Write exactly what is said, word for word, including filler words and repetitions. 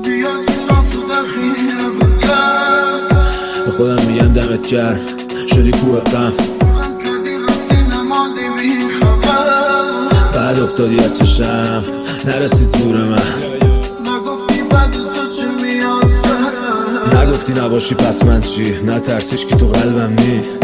به خودم میگم دمت گرم شدی کوه غم، بعد افتادی از چشم نرسید زور من. نگفتی بعد تو چه میاد، نگفتی نباشی پس من چی، نترسیش که تو قلبم نی.